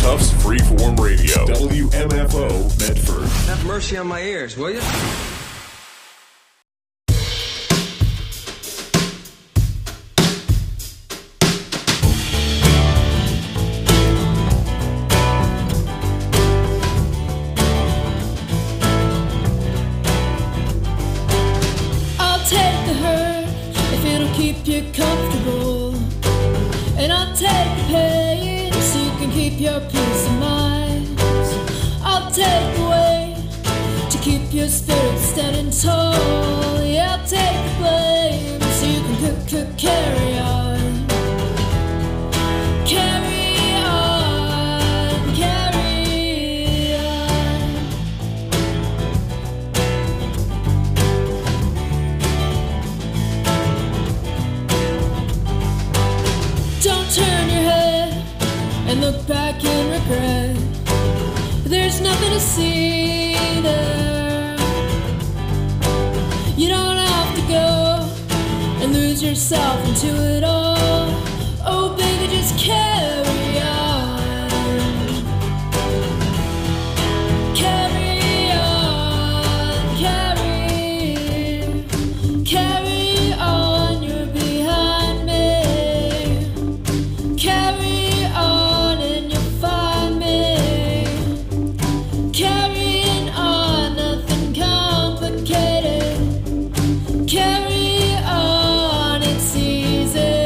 Tufts Freeform Radio, WMFO Medford. Have mercy on my ears, will you? I'll take the hurt if it'll keep you comfortable, and I'll take the pain so you can keep your peace of mind. I'll take the weight to keep your spirit standing tall. Yeah, I'll take the blame so you can carry on. Carry on, carry on. Don't turn your head and look back in regret. There's nothing to see there. You don't have to go and lose yourself into it all. Oh baby, just carry on. Carry on, carry on, you're behind me. Carry on and you'll find me. Carrying on, nothing complicated. Carry on, it's easy.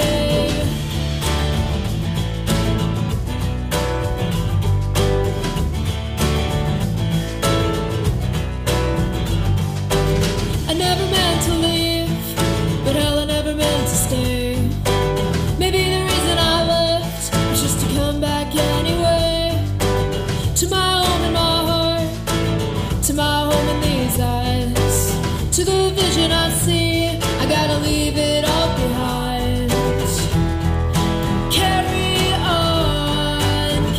I never meant to leave, but hell, I never meant to stay. Maybe the reason I left was just to come back anyway. To my home in my heart, to my home in these eyes, to the vision I see, I gotta leave it all behind. Carry on,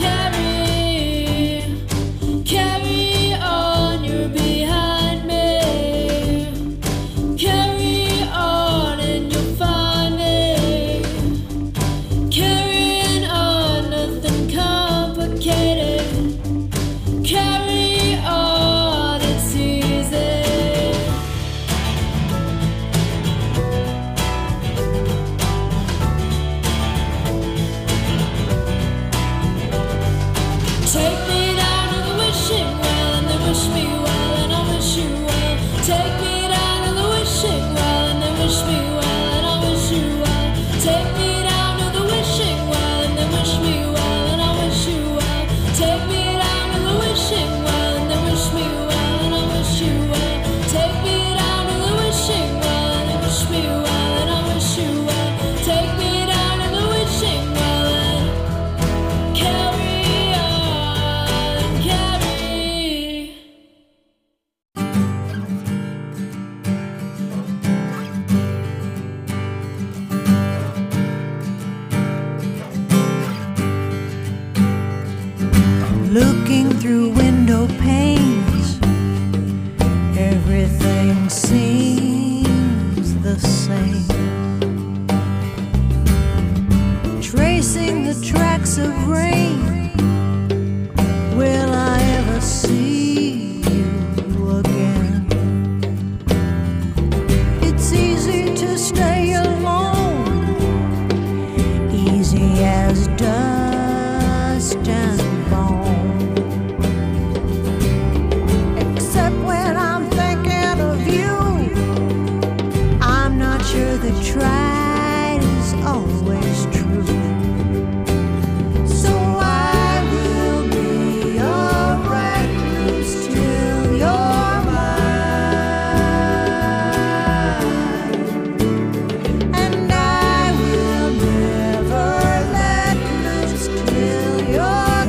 carry on, you're behind me. Carry on and you'll find me. Carrying on, nothing complicated. Carry on, it's easy. Take me down to the wishing well and then wish me well and I'll wish you well. Take me down to the wishing well and then wish me well and I'll wish you well. Take me down to the wishing well and then wish me well and I'll wish you well. Take me down to the wishing well and then wish me well and I'll wish you well. Take me down to the wishing well and then wish me well and I'll wish you well. Take me down to the wishing well and carry on, carry. Looking through window panes, everything seems the same. Tracing the tracks of rain, will I ever see you again? It's easy to stay alone, easy as dust and bone. Except when I'm thinking of you, I'm not sure the tried is always true. So I will be your recluse till you're mine, and I will never let loose till you're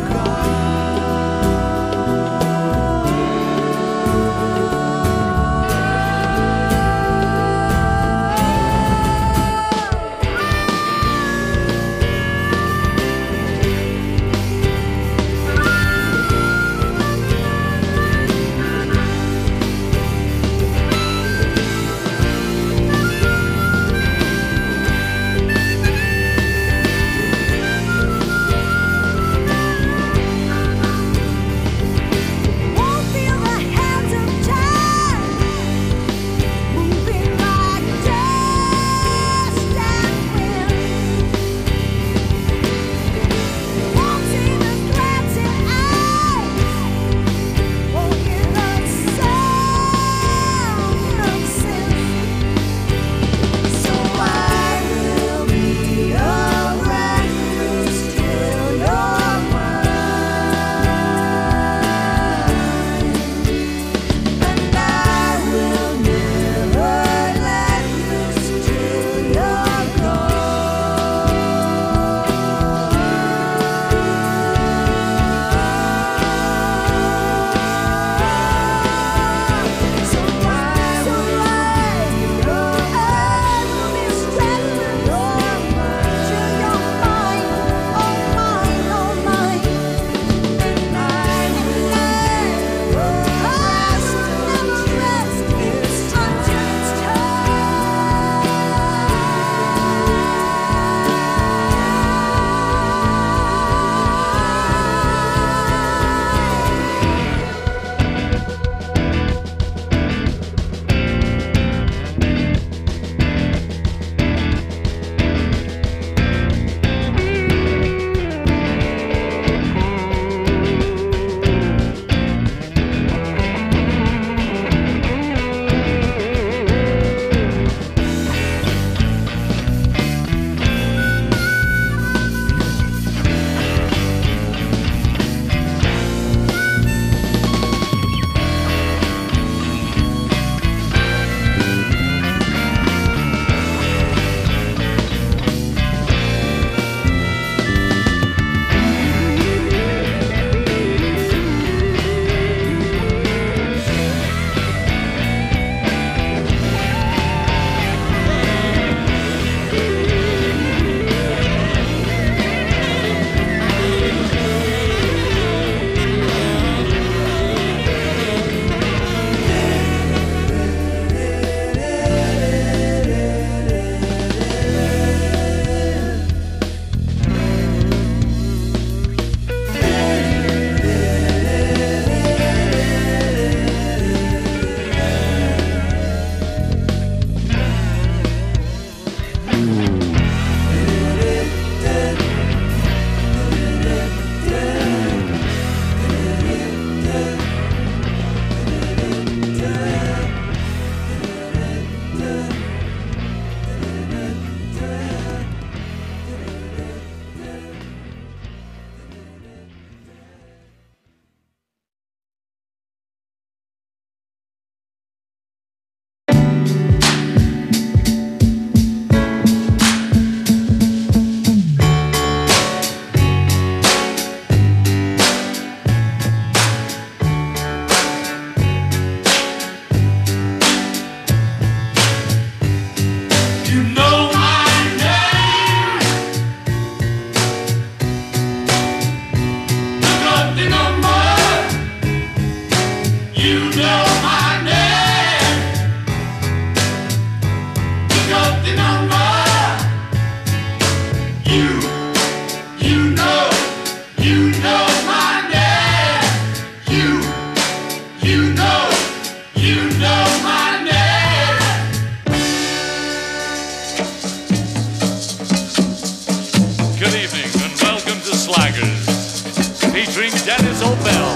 old bell.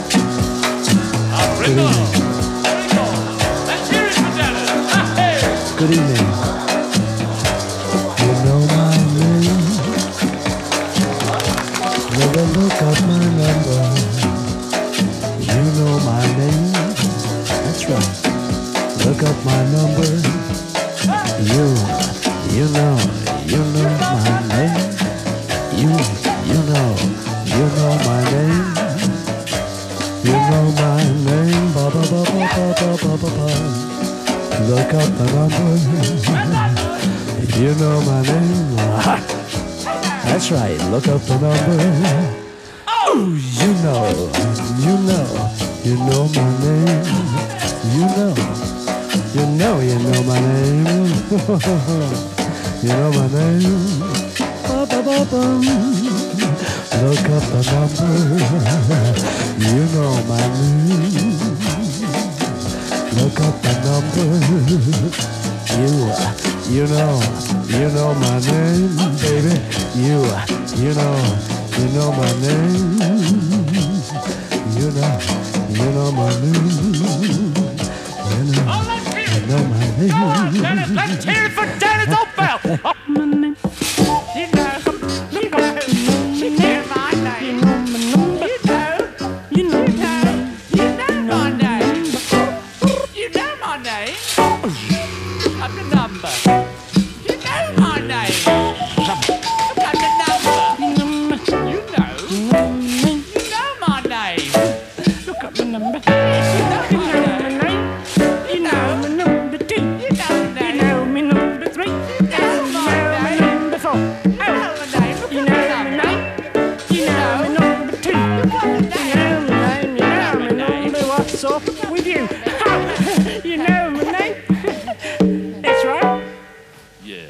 Ringo. Let's hear it for Dennis. Hey. Good evening. You know my name. Never look up my number. You know my name. That's right. Look up my number. You know my name. You know my name. You know my name. Ba ba ba ba ba ba ba ba ba. Look up the number. You know my name. That's right. Look up the number. Oh, you know my name. You know my name. You know my name. Ba-ba-ba-bum. Look up the number. You know my name. Look up the number. You know my name, baby. You know my name. You know my name. Dennis, let's hear it for Dennis Opel. You know my name. You know my name. You know my name. Look up the number. You know my name. Look up the number. You know my name. Look up the number. You know my name. You know my number 2. You know my number 3. You know my number 4. You know my name. You know my name. You know my number 2. You know my name. You know my number. What's up with you? You know my name. That's right. Yeah.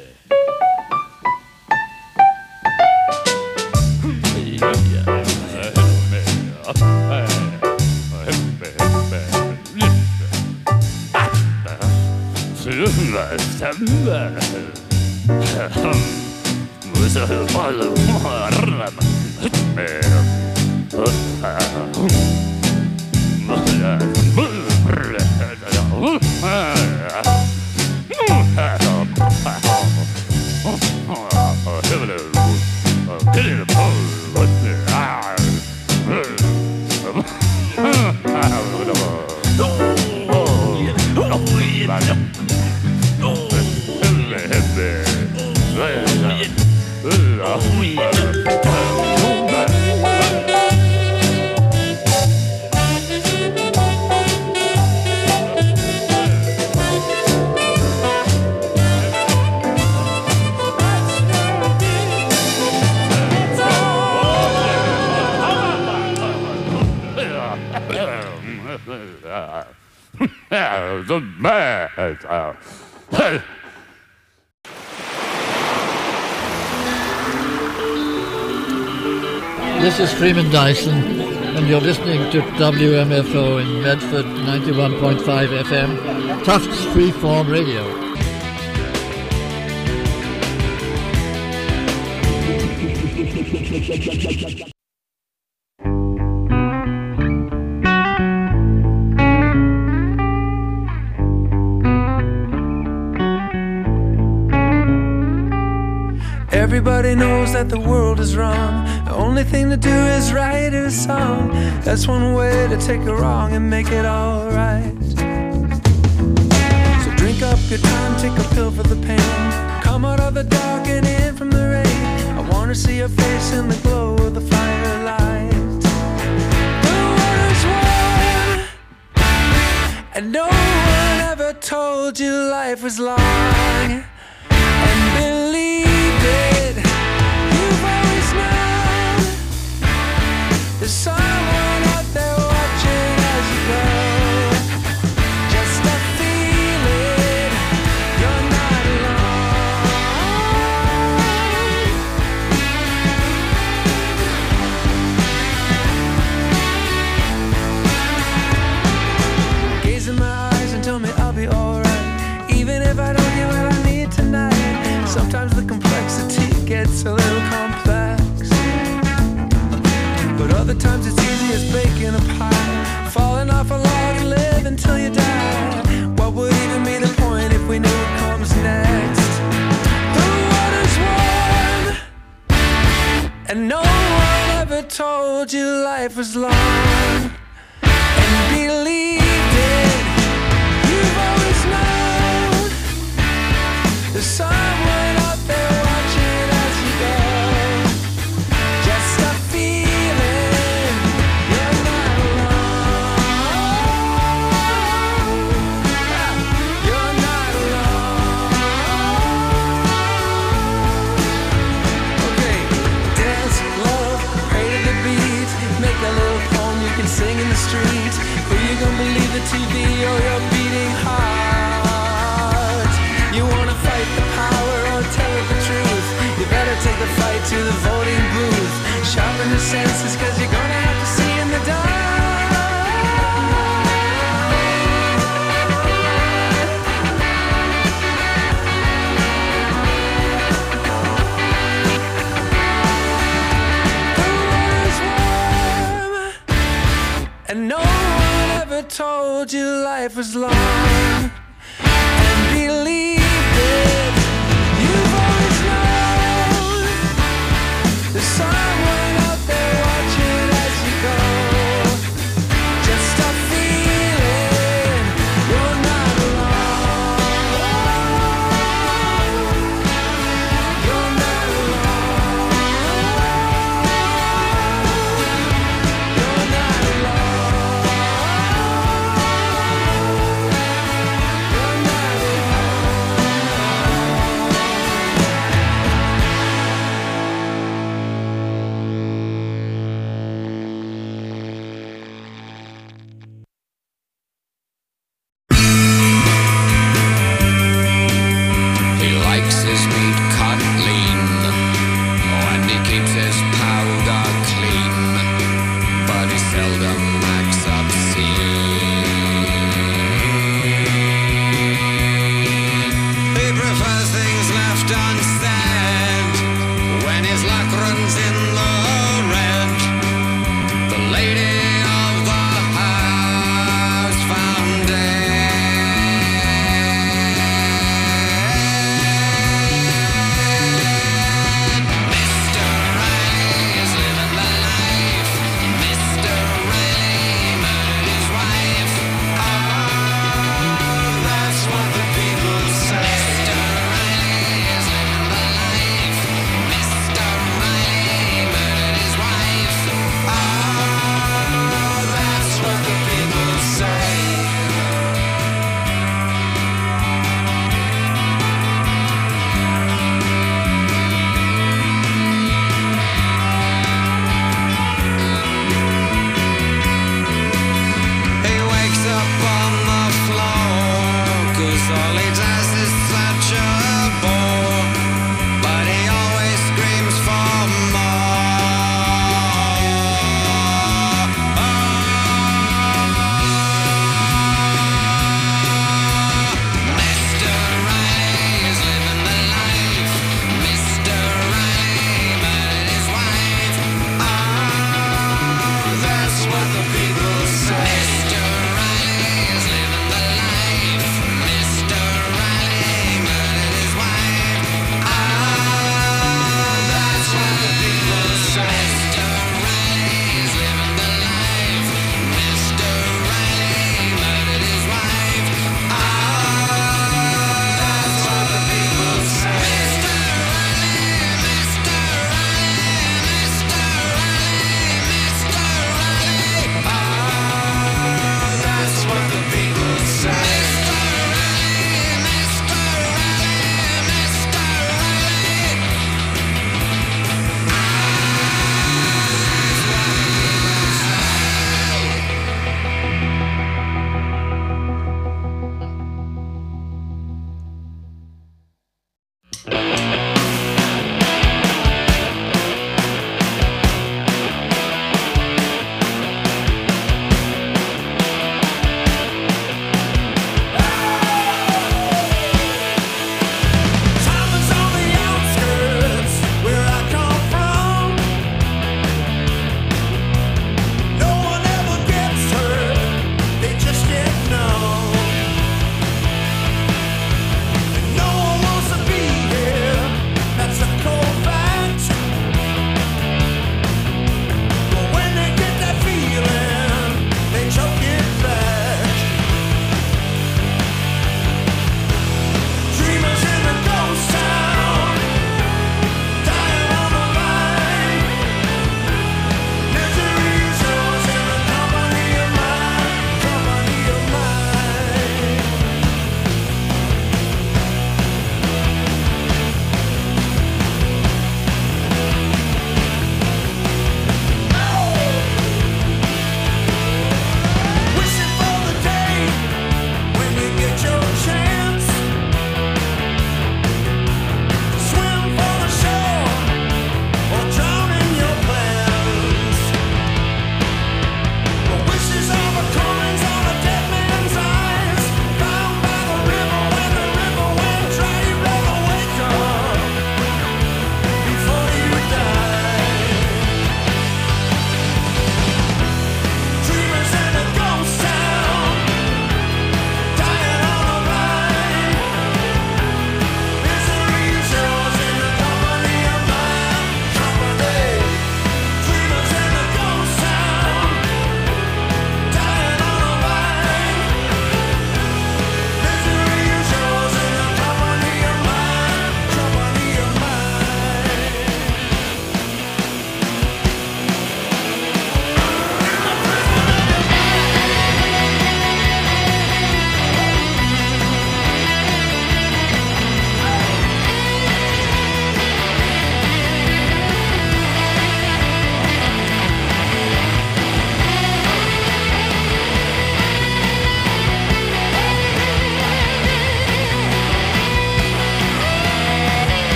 The man. This is Freeman Dyson, and you're listening to WMFO in Medford 91.5 FM, Tufts Freeform Radio. Everybody knows that the world is wrong. The only thing to do is write a song. That's one way to take a wrong and make it alright. So drink up your time, take a pill for the pain. Come out of the dark and in from the rain. I wanna see your face in the glow of the firelight. The water's warm, and no one ever told you life was long. And believe it, you've always known there's someone out there watching as you go. Just a feeling, you're not alone. Gaze in my eyes and tell me I'll be alright, even if I don't get what I need tonight. Sometimes the complexity gets a little complex, but other times it's easy is baking a pie, falling off a log and live until you die. What would even be the point if we knew what comes next? The water's warm, and no one ever told you life was long, and believed it. You've always known there's someone out there watching as you go. Just a feeling you're not alone. You're not alone. Okay, dance, love, pray to the beat, make a little poem you can sing in the street. Who you gonna believe, the TV or your beating heart? You wanna fight the power or tell it the truth? You better take the fight to the voting booth. Sharpen your senses, cause you're gonna have to see in the and no one ever told you life was long, and believed it. You've always known there's someone out there watching as you go. Just a feeling you're not alone. You're not alone. You're not alone. You're not He likes his meat cut lean, and he keeps his powder clean, but he seldom acts obscene. He prefers things left unsaid when his luck runs in the red. The lady of the house found Mr. Ray is living the life. Mr. Ray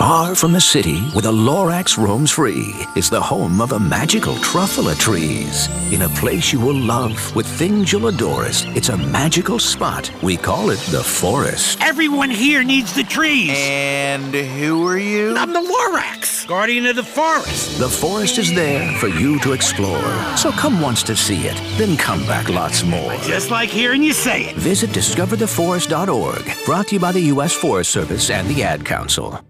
Far from the city, where the Lorax roams free, is the home of a magical truffula trees. In a place you will love, with things you'll adore us, it's a magical spot. We call it the forest. Everyone here needs the trees. And who are you? I'm the Lorax, guardian of the forest. The forest is there for you to explore. So come once to see it, then come back lots more. Just like hearing you say it. Visit discovertheforest.org, brought to you by the U.S. Forest Service and the Ad Council.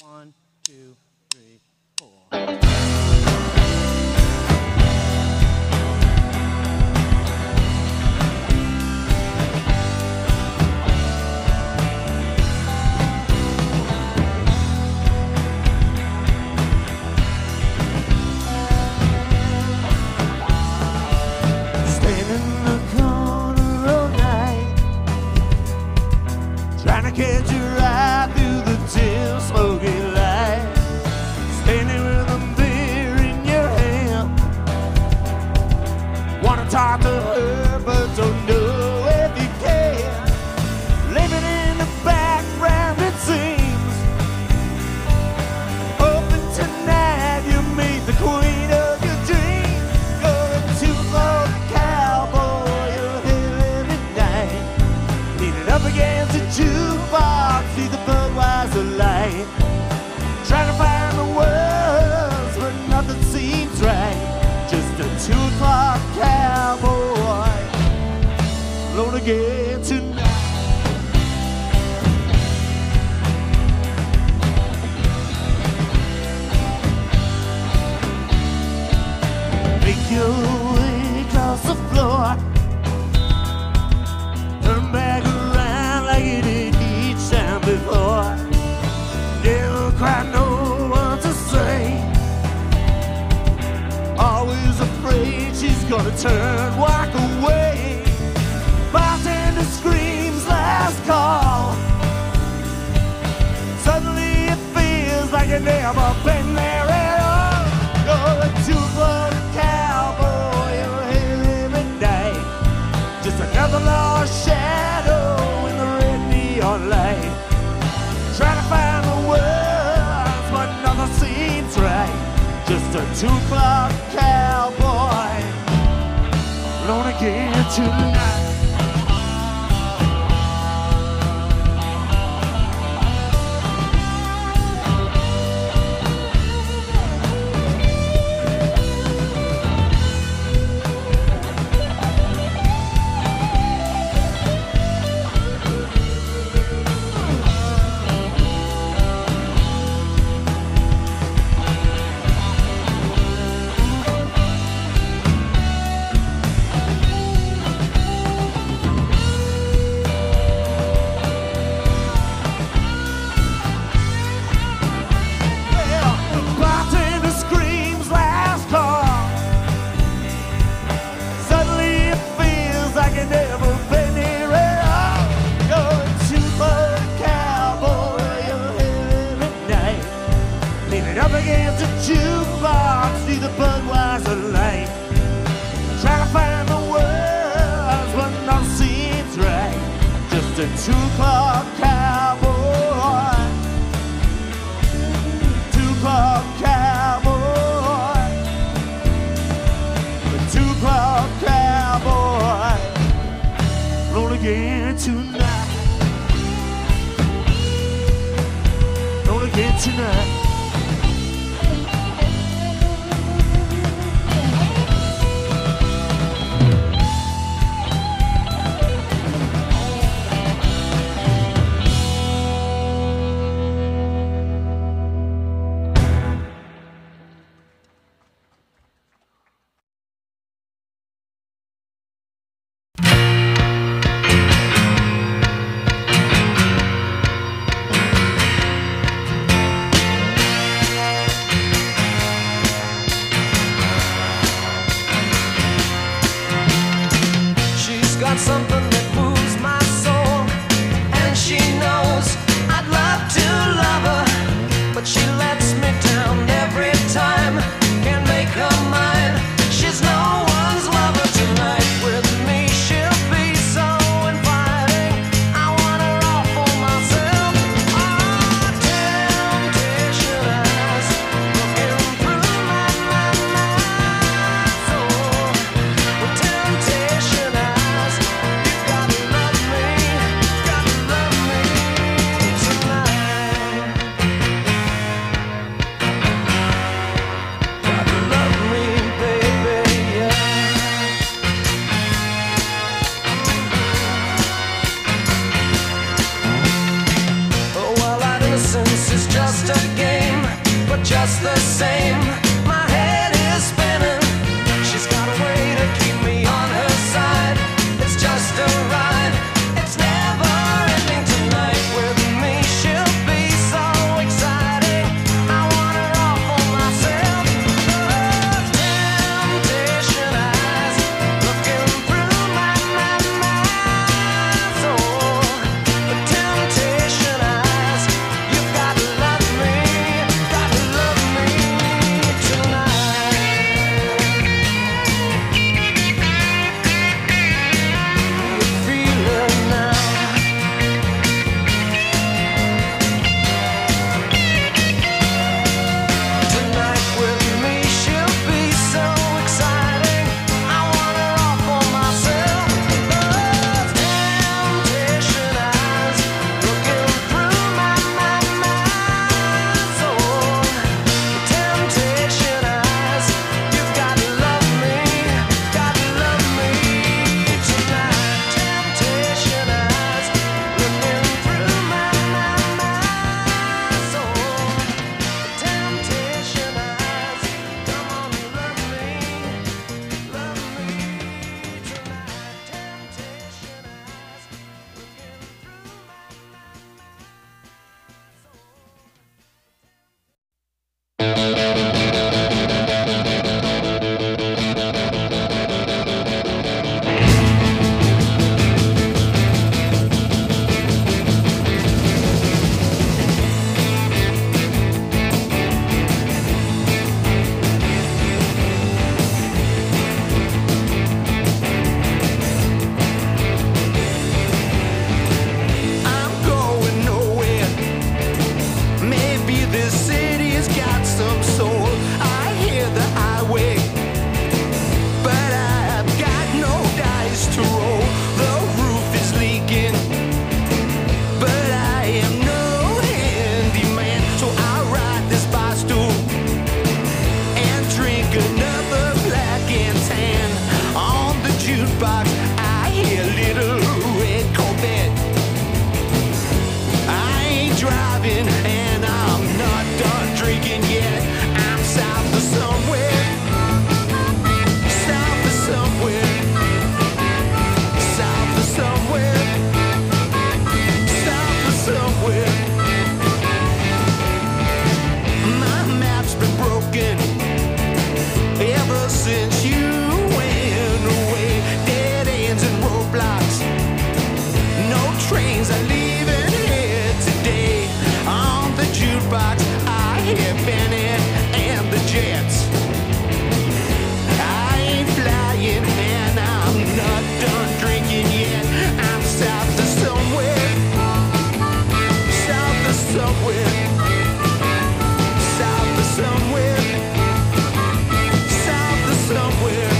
Catch you right through the dim smoky light, standing with a beer in your hand. Wanna talk to her, but don't know if you can. Living in the background, it seems. Hoping tonight you meet the queen of your dreams. Going to the cowboy, you're here every night, leaning up against the jukebox, see the Budweiser light, trying to find the words, but nothing seems right. Just a 2 o'clock cowboy, alone again tonight. Make your way across the floor, turn back around like you did each time before. Never quite know what to say, always afraid she's gonna turn, walk away. Bartender screams last call, suddenly it feels like you've never been there at all. You're a 2 o'clock cowboy, you're here every night, just another lost shadow in the red neon light, trying to find the words, but nothing seems right. Just a 2 o'clock cowboy, alone again tonight. A 2 o'clock cowboy, 2 o'clock cowboy, a 2 o'clock cowboy, roll again tonight, roll again tonight. Something that moves my soul, and she knows I'd love to love her, but she lets me down every time. Can't make her mine. She's no one's lover tonight. With me she'll be so inviting. I want her all for myself. Oh, temptation. just the same. My head is spinning. She's got a way to keep me on her side. It's just a ride. It's never ending tonight with me. She'll be so exciting. I want her all for myself. Temptation eyes looking through my soul. The temptation eyes. You've got to love me. Got to love me tonight. You feel it now. Tonight with me, she'll be so exciting. I want her all for myself. Temptation eyes looking through my soul. Temptation eyes, you've got to love me tonight. Temptation eyes looking through my soul. Temptation eyes, come on and love me tonight. Temptation eyes looking through my I'm going nowhere. Maybe this city's got some soul. I hear the highway, but I've got no dice to roll. The roof is leaking, but I am no handyman. So I ride this bar stool and drink another black and tan. On the jukebox, I hear Little Red Corvette. I ain't driving and I'm not done drinking yet. I'm south of somewhere. South of somewhere. South of somewhere. South of somewhere. My map's been broken ever since you went away. Dead ends and roadblocks. No trains are leaving here today. On the jukebox, I hear Bennett and the Jets. I ain't flying and I'm not done drinking yet. I'm south of somewhere. South of somewhere. South of somewhere. South of somewhere.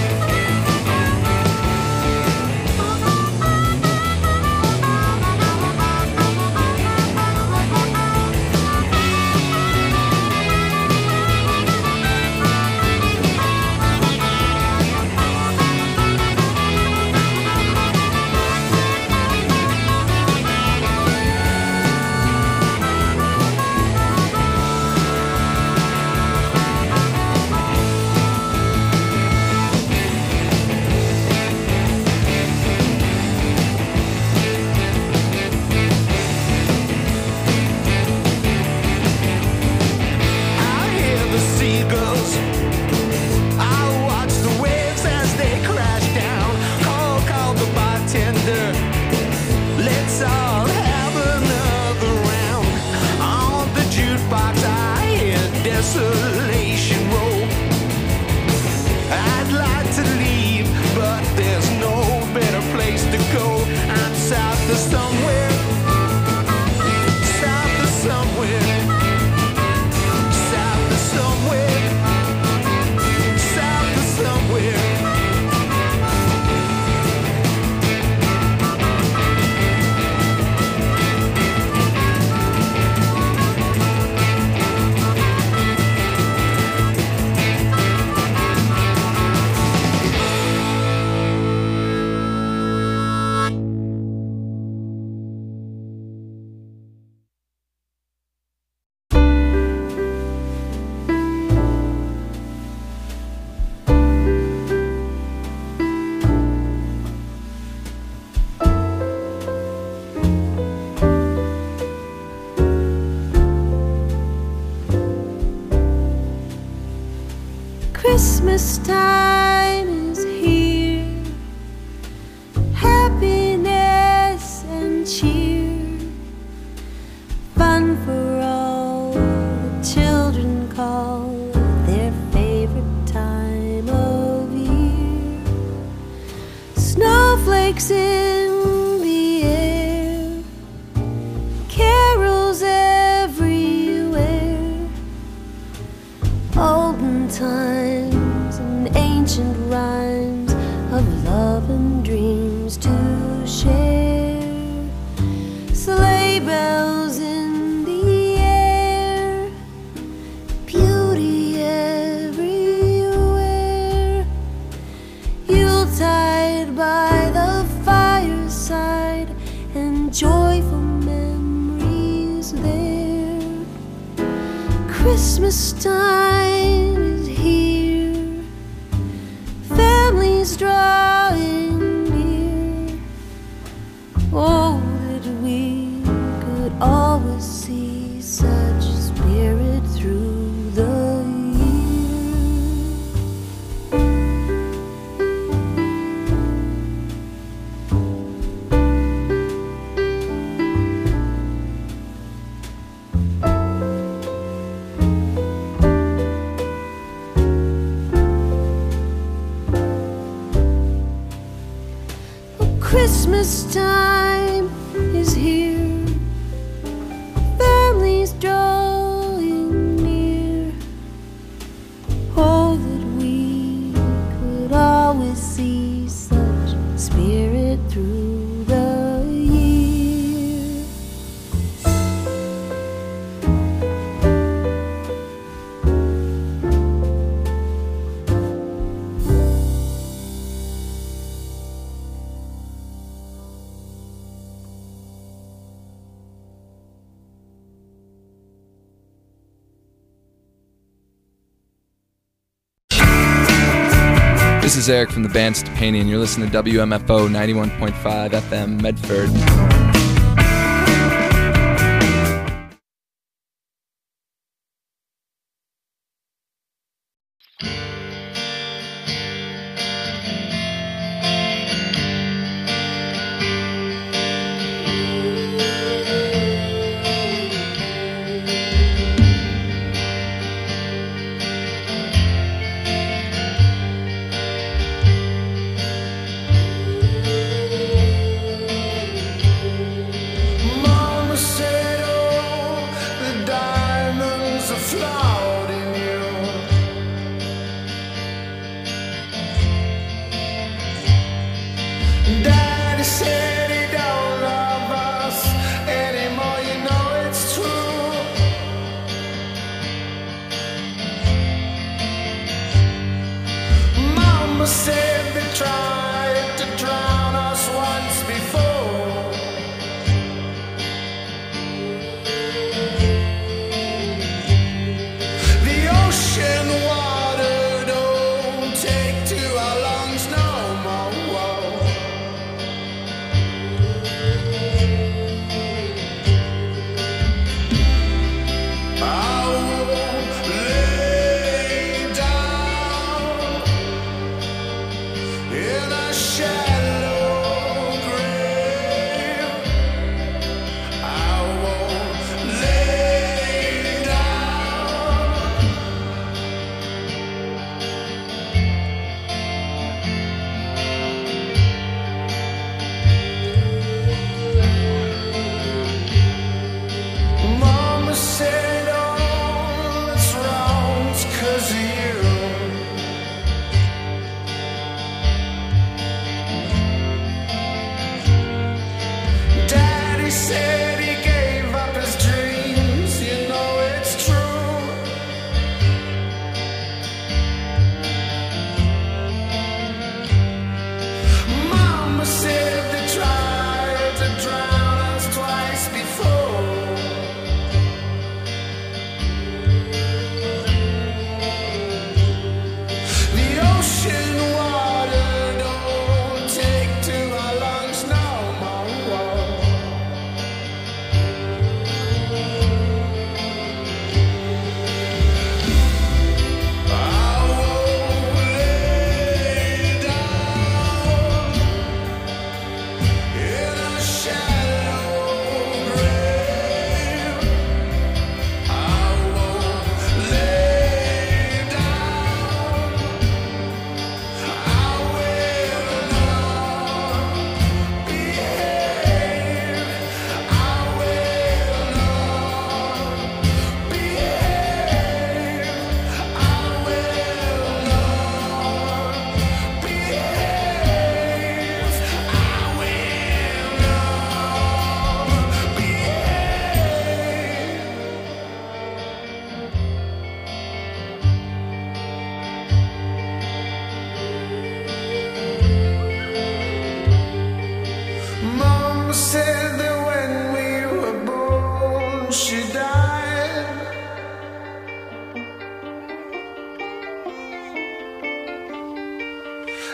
Christmas time is here, happiness and cheer, fun for all the children call their favorite time of year. Snowflakes in the air, carols everywhere, olden times and ancient rhymes of love and dreams to share. Sleigh bells in the air, beauty everywhere, Yuletide by the fireside and joyful memories there. Christmas time is here, families drawing near. Oh, that we could always see such spirit through the Christmas time is here, families drawing near. Oh, that we could always see such spirit through the year. This is Eric from the band Stepani, and you're listening to WMFO 91.5 FM Medford.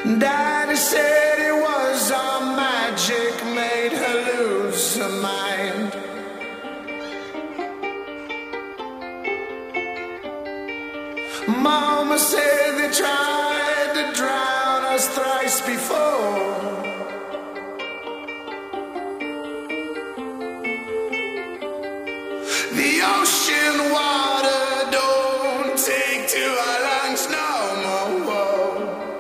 Daddy said it was our magic made her lose her mind. Mama said they tried to drown us thrice before. The ocean water don't take to our lungs no more.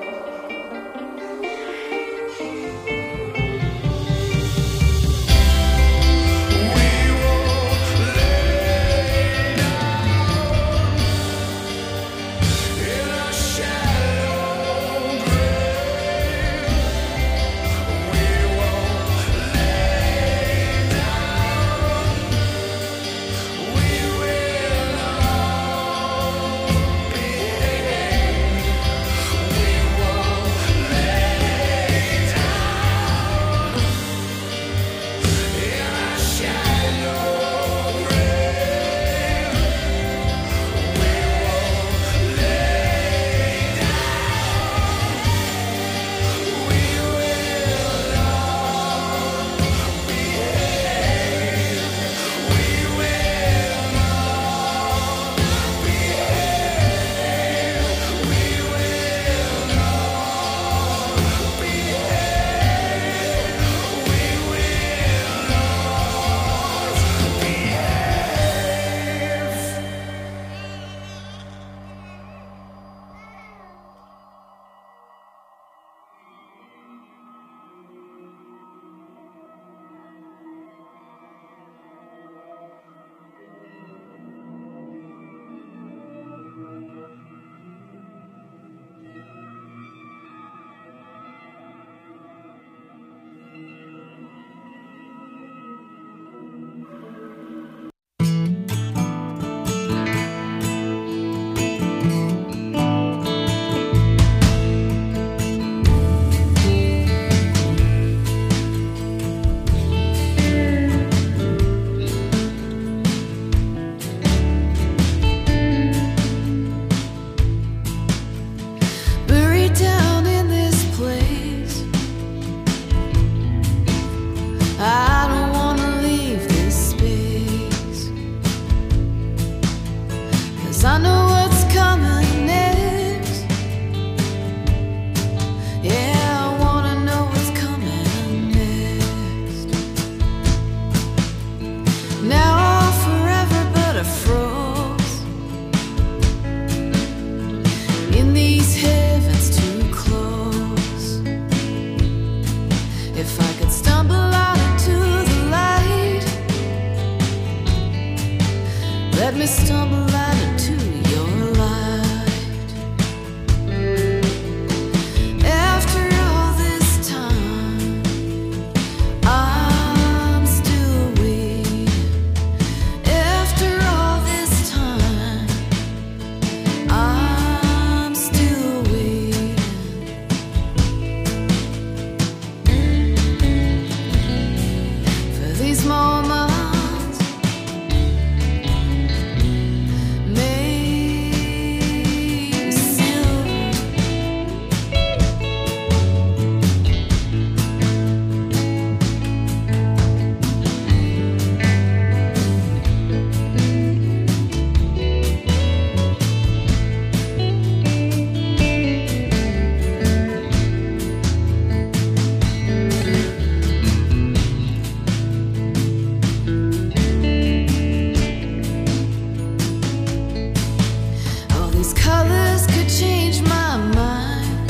We won't lay down in a shallow grave. We won't lay down. We will all behave. We won't lay down in a shallow grave. We won't lay down. We will all behave. We will all behave. We will all behave. We will all behave. Buried down in this place, I don't wanna leave this space, 'cause I know what's coming next. Yeah, I wanna know what's coming next. Now I'm forever but I froze in these heavens too close. If I could stumble out into the light, let me stumble out into your light. After all this time, I'm still waiting. After all this time, I'm still waiting for these moments made silver. All these colors could change my mind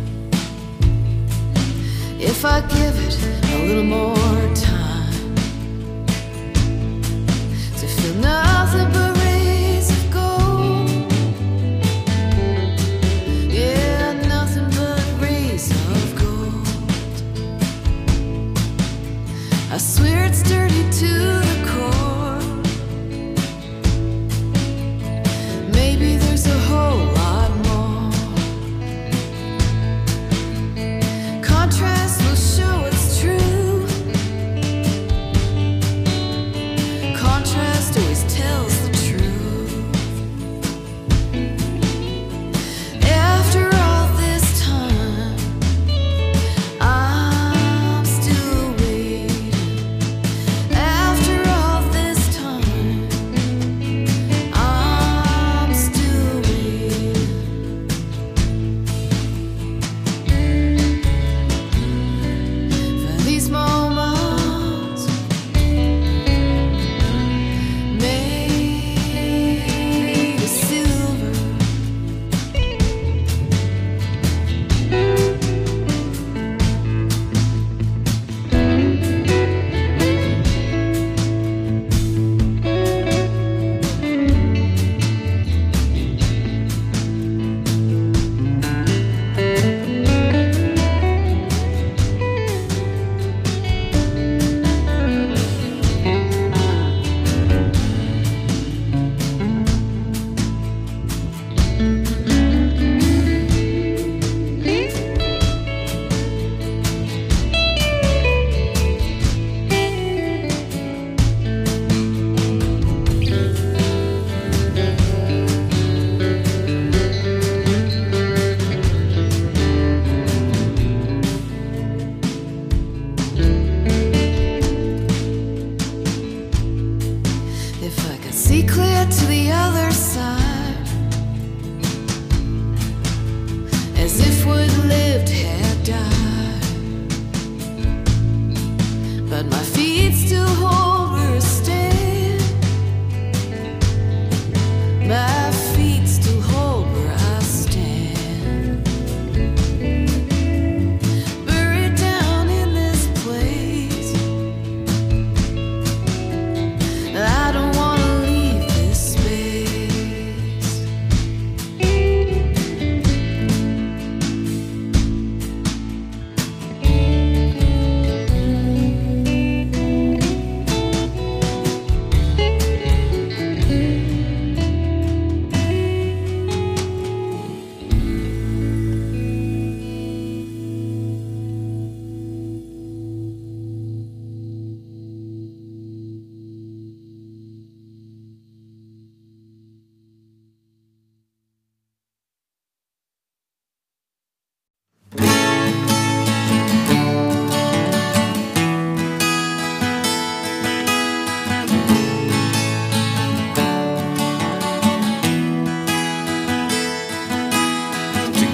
if I give it a little more time to feel nothing but rays of gold. Yeah, nothing but rays of gold. I swear it's dirty to the core. Maybe there's a whole lot more. Contrast will show it's true.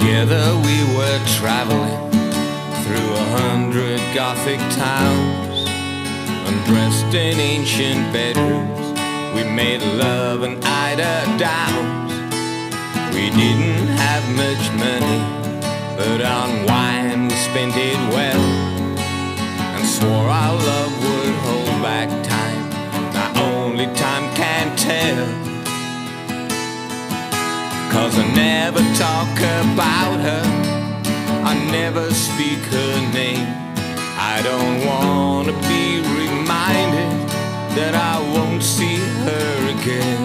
Together we were traveling through 100 Gothic towns, undressed in ancient bedrooms. We made love and eider downs. We didn't have much money, but on wine we spent it well, and swore our love would hold back time. Now only time can tell, 'cause I never talk about her, I never speak her name. I don't want to be reminded that I won't see her again.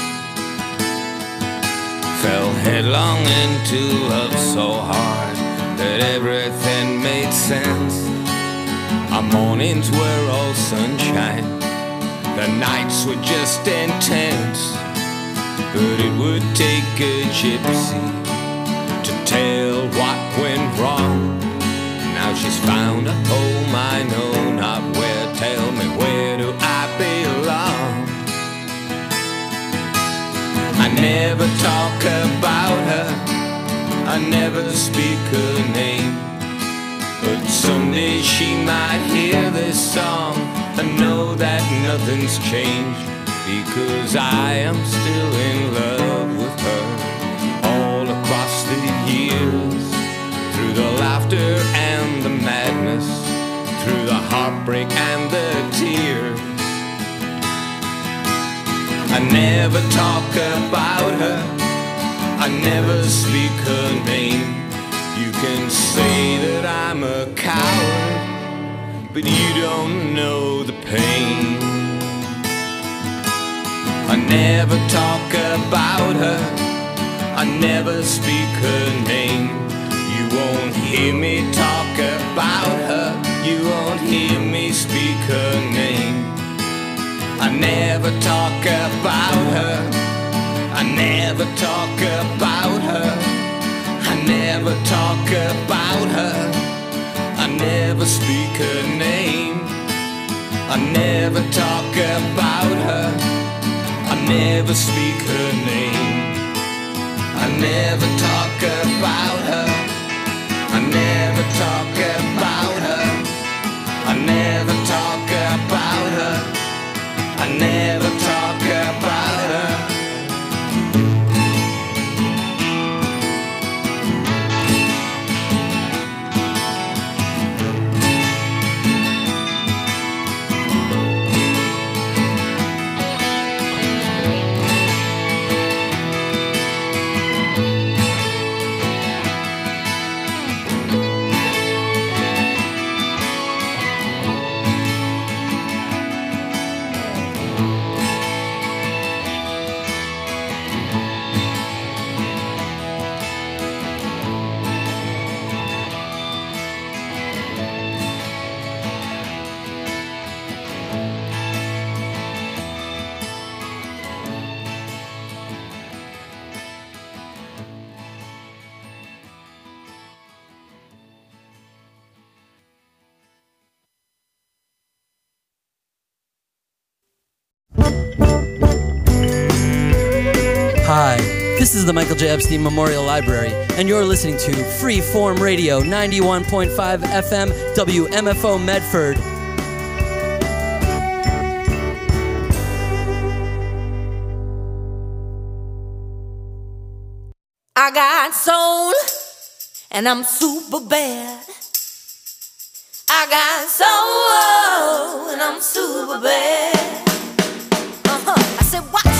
Fell headlong into love so hard that everything made sense. Our mornings were all sunshine, the nights were just intense. But it would take a gypsy to tell what went wrong. Now she's found a home I know not where. Tell me, where do I belong? I never talk about her, I never speak her name, but someday she might hear this song and know that nothing's changed, because I am still in love with her. All across the years, through the laughter and the madness, through the heartbreak and the tears, I never talk about her, I never speak her name. You can say that I'm a coward, but you don't know the pain. I never talk about her, I never speak her name. You won't hear me talk about her, you won't hear me speak her name. I never talk about her, I never talk about her, I never talk about her, I never speak her name. I never talk about her, I never speak her name. I never talk about her, I never talk about her, I never talk about her, I never talk about her. Hi, this is the Michael J. Epstein Memorial Library, and you're listening to Freeform Radio, 91.5 FM, WMFO Medford. I got soul, and I'm super bad. I got soul, and I'm super bad. I said, what?